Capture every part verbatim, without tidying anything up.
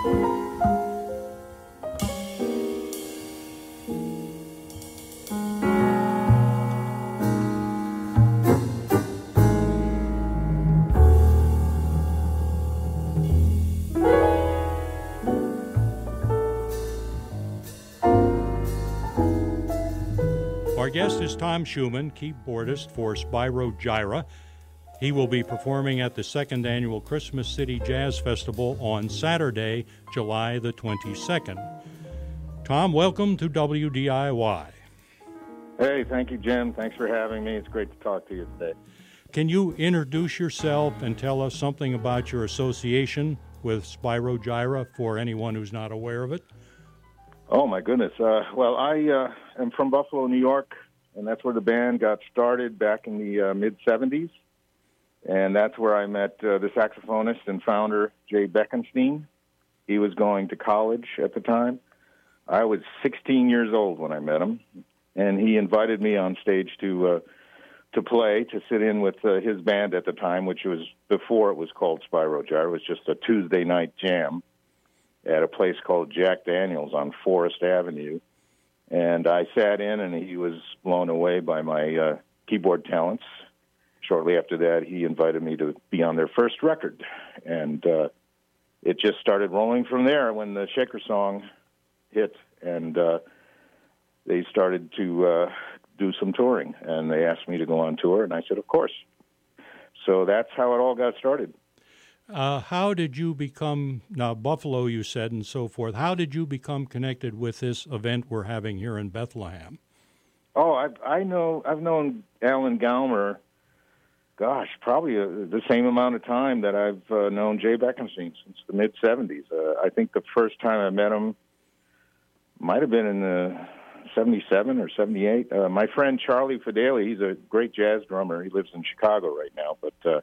Our guest is Tom Schumann, keyboardist for Spyro Gyra. He will be performing at the second annual Christmas City Jazz Festival on Saturday, July the twenty-second. Tom, welcome to W D I Y. Hey, thank you, Jim. Thanks for having me. It's great to talk to you today. Can you introduce yourself and tell us something about your association with Spyro Gyra for anyone who's not aware of it? Oh, my goodness. Uh, well, I uh, am from Buffalo, New York, and that's where the band got started back in the uh, mid-seventies. And that's where I met uh, the saxophonist and founder, Jay Beckenstein. He was going to college at the time. I was sixteen years old when I met him, and he invited me on stage to uh, to play, to sit in with uh, his band at the time, which was before it was called Spyro Gyra. It was just a Tuesday night jam at a place called Jack Daniels on Forest Avenue. And I sat in, and he was blown away by my uh, keyboard talents. Shortly after that, he invited me to be on their first record. And uh, it just started rolling from there when the Shaker song hit, and uh, they started to uh, do some touring. And they asked me to go on tour, and I said, of course. So that's how it all got started. Uh, how did you become, now Buffalo you said and so forth, how did you become connected with this event we're having here in Bethlehem? Oh, I, I know, I've known Alan Gaumer, gosh, probably uh, the same amount of time that I've uh, known Jay Beckenstein, since the mid-seventies. Uh, I think the first time I met him might have been in the seventy-seven or seventy-eight. Uh, my friend Charlie Fideli, he's a great jazz drummer. He lives in Chicago right now, but uh,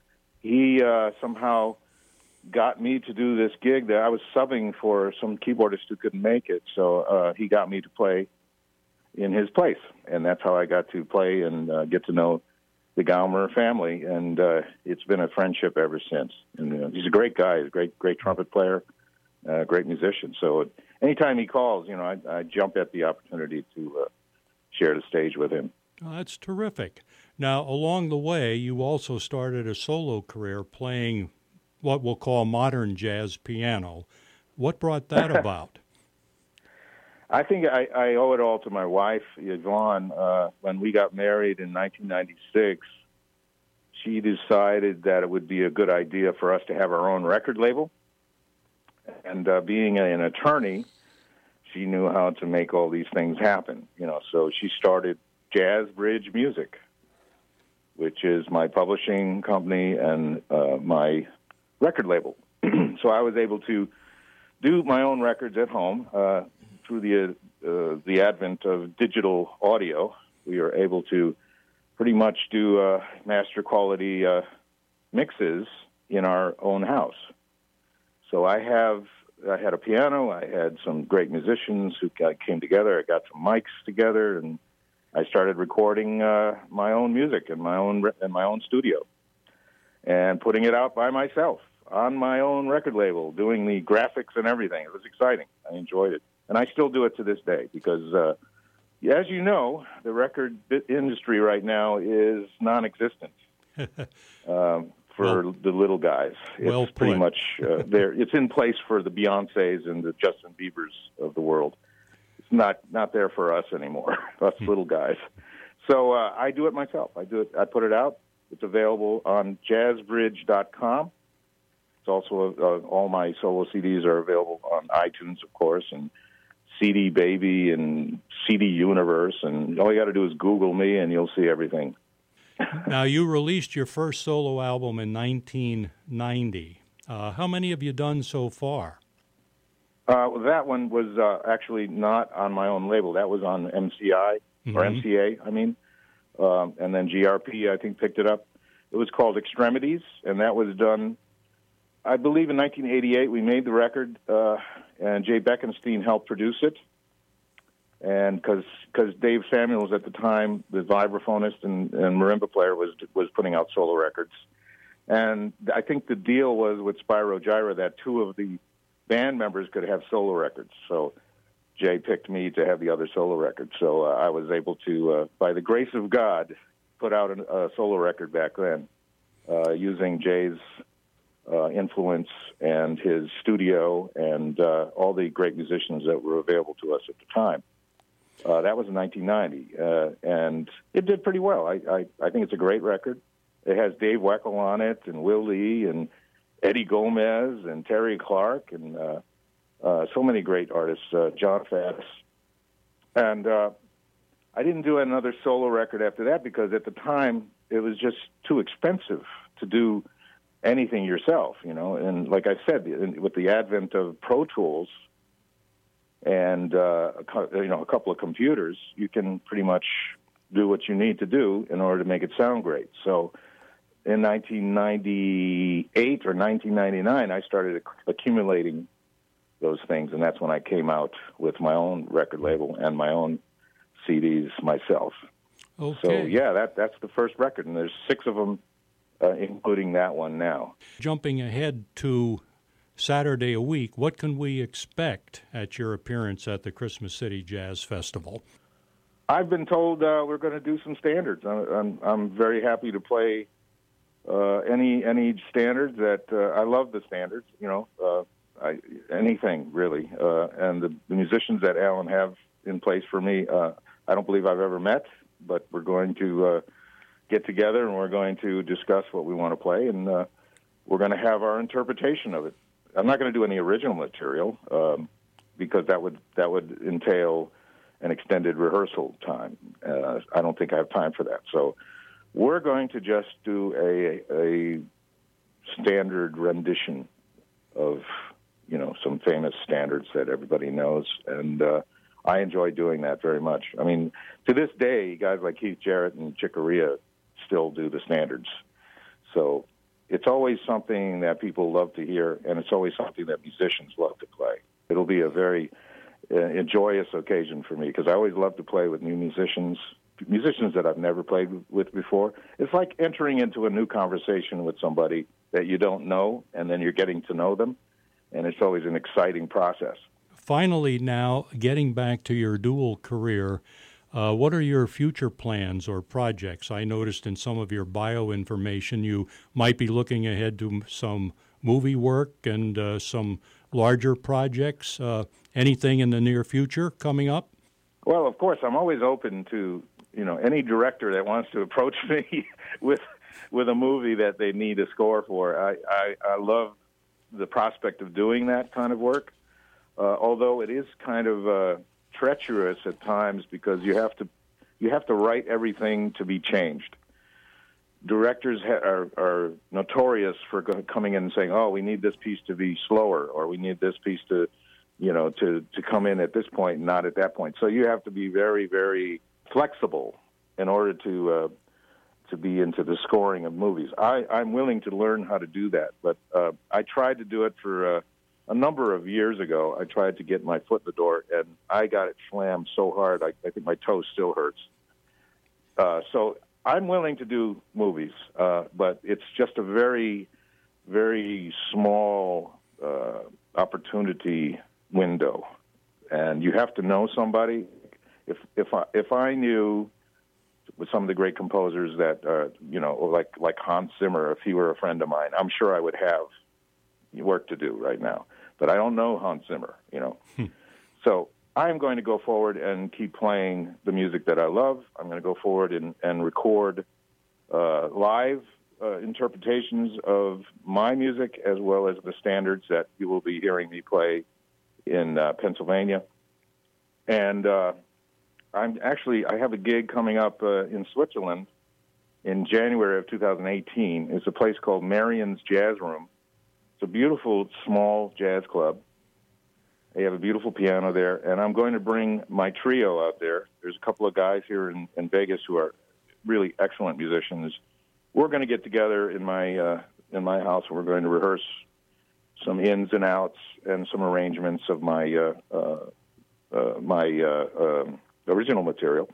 he uh, somehow got me to do this gig that I was subbing for some keyboardist who couldn't make it. So uh, he got me to play in his place, and that's how I got to play and uh, get to know the Gaumer family. And uh, it's been a friendship ever since. And uh, he's a great guy. He's a great, great trumpet player, uh, great musician. So anytime he calls, you know, I, I jump at the opportunity to uh, share the stage with him. Oh, that's terrific. Now, along the way, you also started a solo career playing what we'll call modern jazz piano. What brought that about? I think I, I owe it all to my wife, Yvonne. Uh, when we got married in nineteen ninety-six, she decided that it would be a good idea for us to have our own record label. And uh, being an attorney, she knew how to make all these things happen. You know, so she started Jazz Bridge Music, which is my publishing company and uh, my record label. So I was able to do my own records at home. Uh, through the uh, the advent of digital audio, we are able to pretty much do uh, master quality uh, mixes in our own house. So I have I had a piano. I had some great musicians who came together. I got some mics together, and I started recording uh, my own music in my own in my own studio and putting it out by myself on my own record label, doing the graphics and everything. It was exciting. I enjoyed it. And I still do it to this day because, uh, as you know, the record industry right now is non-existent um, for well, the little guys. It's well pretty put. much uh, there. It's in place for the Beyoncés and the Justin Biebers of the world. It's not not there for us anymore, us little guys. So uh, I do it myself. I do it. I put it out. It's available on jazz bridge dot com. It's also uh, all my solo C Ds are available on iTunes, of course, and C D Baby and C D Universe, and all you got to do is Google me, and you'll see everything. Now, you released your first solo album in nineteen ninety. Uh, how many have you done so far? Uh, well, that one was uh, actually not on my own label. That was on M C I, mm-hmm. or M C A, I mean, um, and then G R P, I think, picked it up. It was called Extremities, and that was done, I believe, in nineteen eighty-eight. We made the record, uh, and Jay Beckenstein helped produce it. And because because Dave Samuels at the time, the vibraphonist and, and marimba player, was was putting out solo records. And I think the deal was with Spyro Gyra that two of the band members could have solo records. So Jay picked me to have the other solo record. So uh, I was able to, uh, by the grace of God, put out an, a solo record back then uh, using Jay's uh, influence and his studio and uh, all the great musicians that were available to us at the time. Uh, that was in nineteen ninety, uh, and it did pretty well. I, I, I think it's a great record. It has Dave Weckl on it, and Will Lee, and Eddie Gomez, and Terry Clark, and uh, uh, so many great artists, uh, John Faddis. And uh, I didn't do another solo record after that because at the time it was just too expensive to do anything yourself, you know. And like I said, with the advent of Pro Tools and uh, you know, a couple of computers, you can pretty much do what you need to do in order to make it sound great. So in nineteen ninety-eight or nineteen ninety-nine, I started accumulating those things, and that's when I came out with my own record label and my own C Ds myself. Okay. So yeah, that that's the first record, and there's six of them, uh, including that one now. Jumping ahead to Saturday a week, what can we expect at your appearance at the Christmas City Jazz Festival? I've been told uh, we're going to do some standards. I'm, I'm, I'm very happy to play uh, any any standards that uh, I love the standards. You know, uh, I, anything really. Uh, and the, the musicians that Alan have in place for me, uh, I don't believe I've ever met, but we're going to uh, get together and we're going to discuss what we want to play, and uh, we're going to have our interpretation of it. I'm not going to do any original material um, because that would that would entail an extended rehearsal time. Uh, I don't think I have time for that. So we're going to just do a a standard rendition of, you know, some famous standards that everybody knows, and uh, I enjoy doing that very much. I mean, to this day, guys like Keith Jarrett and Chick Corea still do the standards. So it's always something that people love to hear, and it's always something that musicians love to play. It'll be a very uh, joyous occasion for me because I always love to play with new musicians, musicians that I've never played with before. It's like entering into a new conversation with somebody that you don't know, and then you're getting to know them, and it's always an exciting process. Finally now, getting back to your dual career, Uh, what are your future plans or projects? I noticed in some of your bio information you might be looking ahead to some movie work and uh, some larger projects. Uh, anything in the near future coming up? Well, of course, I'm always open to, you know, any director that wants to approach me with with a movie that they need a score for. I, I, I love the prospect of doing that kind of work, uh, although it is kind of Uh, treacherous at times because you have to you have to write everything to be changed. Directors ha- are, are notorious for go- coming in and saying, "Oh, we need this piece to be slower," or "We need this piece to, you know, to to come in at this point, and not at that point." So you have to be very, very flexible in order to uh, to be into the scoring of movies. I, I'm willing to learn how to do that, but uh, I tried to do it for. Uh, A number of years ago, I tried to get my foot in the door, and I got it slammed so hard, I, I think my toe still hurts. Uh, so I'm willing to do movies, uh, but it's just a very, very small uh, opportunity window, and you have to know somebody. If if I, if I knew with some of the great composers that, uh, you know, like like Hans Zimmer, if he were a friend of mine, I'm sure I would have work to do right now. But I don't know Hans Zimmer, you know. Hmm. So I'm going to go forward and keep playing the music that I love. I'm going to go forward and, and record uh, live uh, interpretations of my music as well as the standards that you will be hearing me play in uh, Pennsylvania. And uh, I'm actually, I have a gig coming up uh, in Switzerland in January of two thousand eighteen. It's a place called Marion's Jazz Room. It's a beautiful, small jazz club. They have a beautiful piano there, and I'm going to bring my trio out there. There's a couple of guys here in, in Vegas who are really excellent musicians. We're going to get together in my uh, in my house, and we're going to rehearse some ins and outs and some arrangements of my uh, uh, uh, my uh, uh, original material.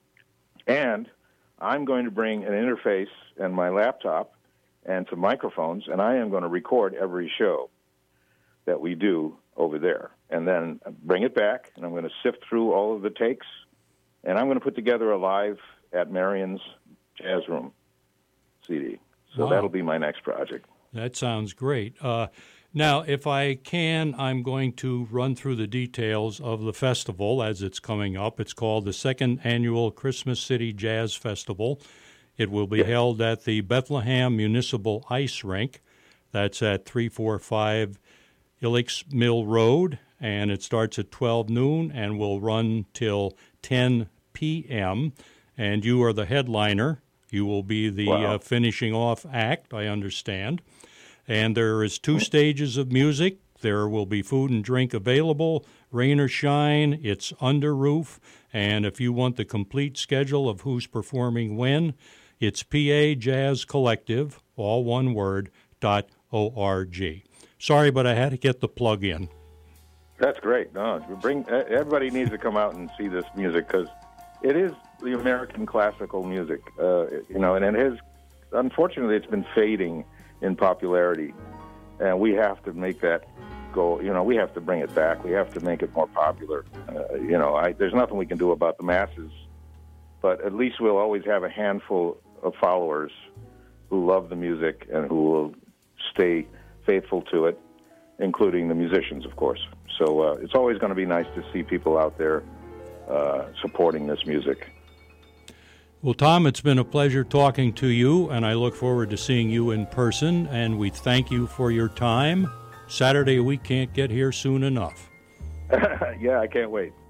And I'm going to bring an interface and my laptop and some microphones, and I am going to record every show. that we do over there, and then bring it back, and I'm going to sift through all of the takes, and I'm going to put together a live at Marion's Jazz Room C D. So wow. That'll be my next project. That sounds great. Uh, now, if I can, I'm going to run through the details of the festival as it's coming up. It's called the Second Annual Christmas City Jazz Festival. It will be yeah. held at the Bethlehem Municipal Ice Rink. That's at three forty-five Ilex Mill Road, and it starts at twelve noon and will run till ten p.m., and you are the headliner. You will be the wow. uh, finishing off act, I understand. And there is two stages of music. There will be food and drink available, rain or shine. It's under roof. And if you want the complete schedule of who's performing when, it's P A Jazz Collective, all one word, dot O R G. Sorry, but I had to get the plug in. That's great. No, bring everybody needs to come out and see this music because it is the American classical music, uh, you know, and it has, unfortunately, it's been fading in popularity, and we have to make that go, you know, we have to bring it back. We have to make it more popular. Uh, you know, I, there's nothing we can do about the masses, but at least we'll always have a handful of followers who love the music and who will stay faithful to it, including the musicians, of course. So uh, it's always going to be nice to see people out there uh, supporting this music. Well, Tom, it's been a pleasure talking to you, and I look forward to seeing you in person, and we thank you for your time. Saturday we can't get here soon enough. Yeah, I can't wait.